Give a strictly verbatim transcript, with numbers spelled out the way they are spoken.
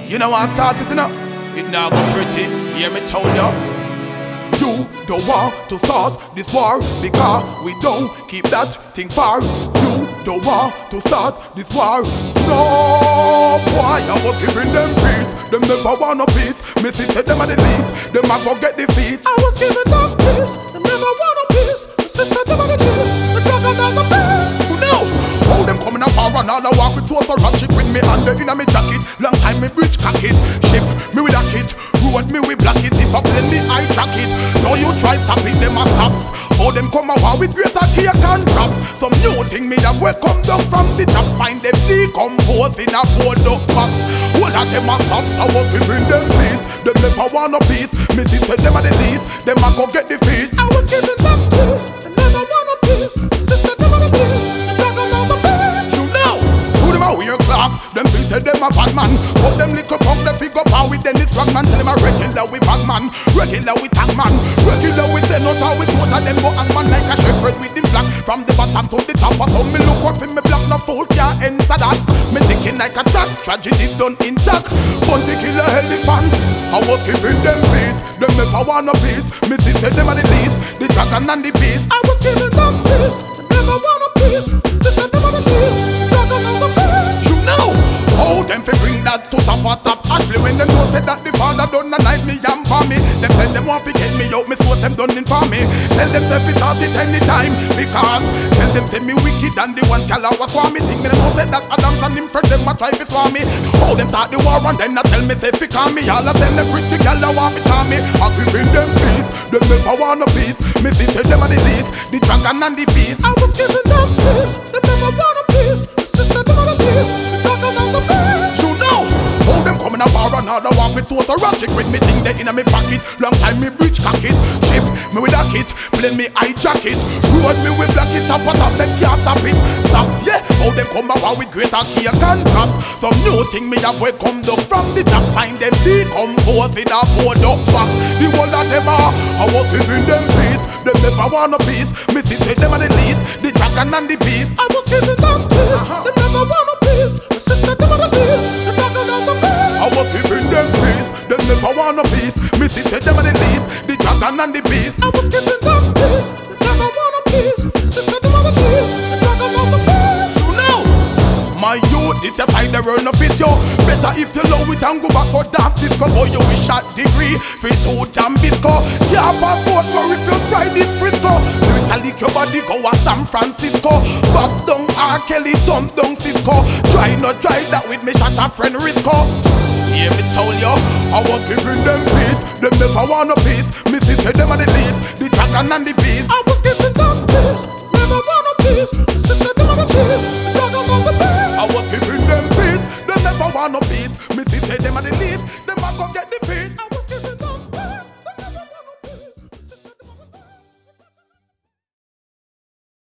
You know I started to know. It now go pretty, hear me tell ya. You don't want to start this war because we don't keep that thing far. You don't want to start this war. No, boy, I was giving them peace. Them never want no peace. Missy said them are the least. Them a go get defeat. I was giving them peace. Them never want no peace. Missy said them are the least. The dragon on the peace. Who know? How them coming up and all I walk with sauce or rock shit with me under in a me jacket. Long time me bridge cock it. Ship me with a kit. Road me we block it. If I blend me I track it. Now you try stopping them a stops. How them come a war with greater cake and drops. Some new thing me that will come down from the chops. Find them decompose in a board up box. All of them a stops. I was giving them peace. Them never want no peace. Missy said them are the least. Them a go get defeat. I was giving them peace. Them never want no peace. Missy said them are the least. Weird clocks, them feel say them a bad man. But them little punk, them figure power with Dennis Rodman. Tell them a regular we bad man, regular we tag man, regular we say not how we sort of them go hang man like a shepherd with him flag. From the bottom to the top, so me look up in me block, no fool can't enter that. Me thinking like a tax, tragedy done intact. Bunty kill a elephant, I was giving them peace. Them never want no peace. Missy said them are the least, the dragon and the beast. I was giving them peace, them never want no peace. Missy said them are the least, the dragon and the beast. Now, how them fi bring that to top of top? Ashley when them know said that the father done a knife me and for me. Them tell them want fi get me out, me so them done in for me. Tell them say fi start it anytime because tell them say me wicked and the one call was for me. Think me them know said that Adams and him friend them a try fi swam me. How them start the war and then a tell me say fi call me. All of them the pretty gal a want fi charm me. I fi bring them peace, them never want no peace. Me see say them a the least, the dragon and the beast. I was giving them peace, them never want no peace. Sister them a the least. You know how them coming a war and all I walk with sauce or rock with me thing they in a me pocket. Long time me bridge cock it. Ship me with a kit. Blend me eye jacket. Road me with black it. Top of top them can't stop it. Stop yeah. How them come a war with greater cake and drops. Some new thing me have will come down from the top. Find them decompose in a board up box. The whole of them are I was giving them peace. Them never want no peace. Missy said them are the least. The dragon and the beast. I was giving them peace. Them never want no peace. My sister them are the least. The dragon and the beast. I was giving them peace. Them never want no peace. Missy said them are the least. The dragon and the beast. I was giving them peace. Them never want no peace. My sister them are the least. The dragon and the beast. You know, my youth, this a side the world no fit yo. Better if you love it and go back for dance disco. Boy you wish shot degree. Free to Jambisco. Can't passport or if you fry this Frisco. Lyrical lick your body go a San Francisco. Box down R. Kelly, thumb down Cisco. Try not try that with me shot a friend Risco. Hear me tell you, I was giving them peace. Them never want no peace. Missy said them are the least. The dragon and the beast. I was